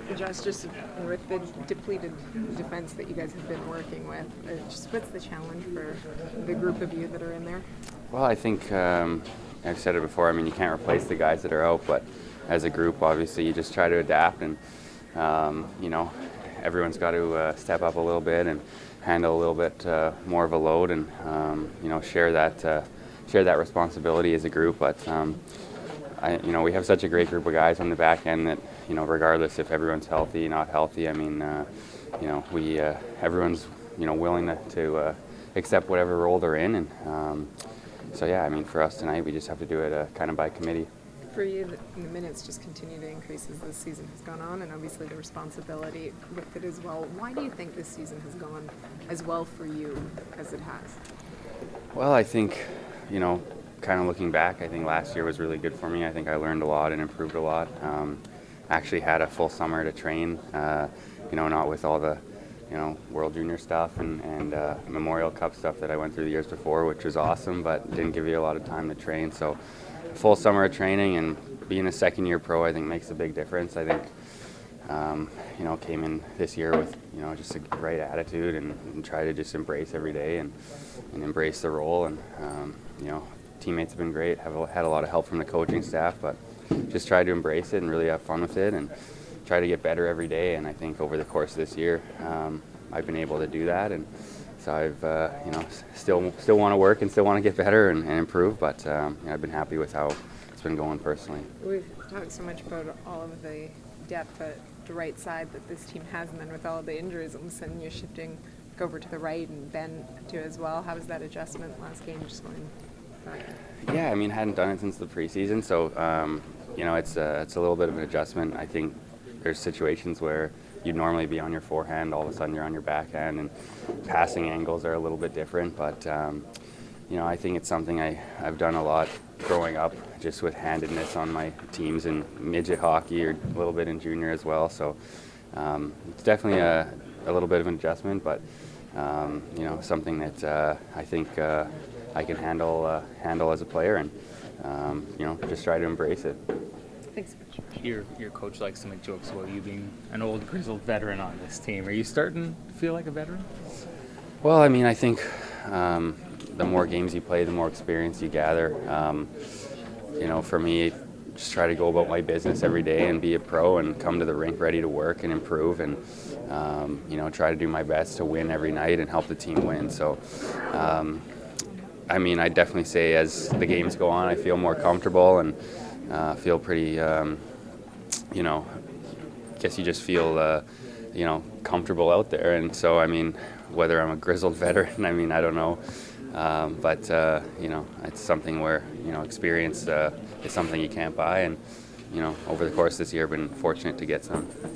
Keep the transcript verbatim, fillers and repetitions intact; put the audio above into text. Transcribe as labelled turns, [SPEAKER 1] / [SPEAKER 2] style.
[SPEAKER 1] Josh, just with the depleted defense that you guys have been working with, uh, just what's the challenge for the group of you that are in there?
[SPEAKER 2] Well, I think um, I've said it before. I mean, you can't replace the guys that are out, but as a group, obviously, you just try to adapt, and um, you know, everyone's got to uh, step up a little bit and handle a little bit uh, more of a load, and um, you know, share that uh, share that responsibility as a group. But um, I, you know, we have such a great group of guys on the back end that, you know, regardless if everyone's healthy, not healthy, I mean, uh, you know, we uh, everyone's, you know, willing to, to uh, accept whatever role they're in, and um, so yeah, I mean, for us tonight, we just have to do it uh, kind of by committee.
[SPEAKER 1] For you, the, the minutes just continue to increase as the season has gone on, and obviously the responsibility with it as well. Why do you think this season has gone as well for you as it has?
[SPEAKER 2] Well, I think, you know, kind of looking back, I think last year was really good for me. I think I learned a lot and improved a lot. Um, actually had a full summer to train, uh, you know, not with all the, you know, World Junior stuff and, and uh, Memorial Cup stuff that I went through the years before, which was awesome, but didn't give you a lot of time to train. So full summer of training and being a second year pro, I think makes a big difference. I think, um, you know, came in this year with, you know, just a great attitude and, and try to just embrace every day and, and embrace the role. And, um, you know, teammates have been great, have had a lot of help from the coaching staff, but just try to embrace it and really have fun with it and try to get better every day. And I think over the course of this year, um, I've been able to do that. And so I've, uh, you know, still still want to work and still want to get better and, and improve. But um, you know, I've been happy with how it's been going personally.
[SPEAKER 1] We've talked so much about all of the depth at the right side that this team has, and then with all of the injuries, all of a sudden you're shifting over to the right and Ben too as well. How was that adjustment last game, just going back?
[SPEAKER 2] Yeah, I mean, hadn't done it since the preseason, so um, you know, it's a, it's a little bit of an adjustment. I think there's situations where you'd normally be on your forehand, all of a sudden you're on your backhand, and passing angles are a little bit different. But um, you know, I think it's something I, I've done a lot growing up, just with handedness on my teams in midget hockey or a little bit in junior as well. So um, it's definitely a, a little bit of an adjustment, but um, you know, something that uh, I think uh, I can handle uh, handle as a player, and um, you know, just try to embrace it.
[SPEAKER 1] Thanks so much.
[SPEAKER 3] Your your coach likes to make jokes about you being an old grizzled veteran on this team. Are you starting to feel like a veteran?
[SPEAKER 2] Well, I mean, I think um, the more games you play, the more experience you gather. Um, you know, for me, just try to go about my business every day and be a pro and come to the rink ready to work and improve, and um, you know, try to do my best to win every night and help the team win. So. Um, I mean, I definitely say as the games go on, I feel more comfortable and uh, feel pretty, um, you know, I guess you just feel, uh, you know, comfortable out there. And so, I mean, whether I'm a grizzled veteran, I mean, I don't know. Um, but, uh, you know, it's something where, you know, experience uh, is something you can't buy. And, you know, over the course of this year, I've been fortunate to get some.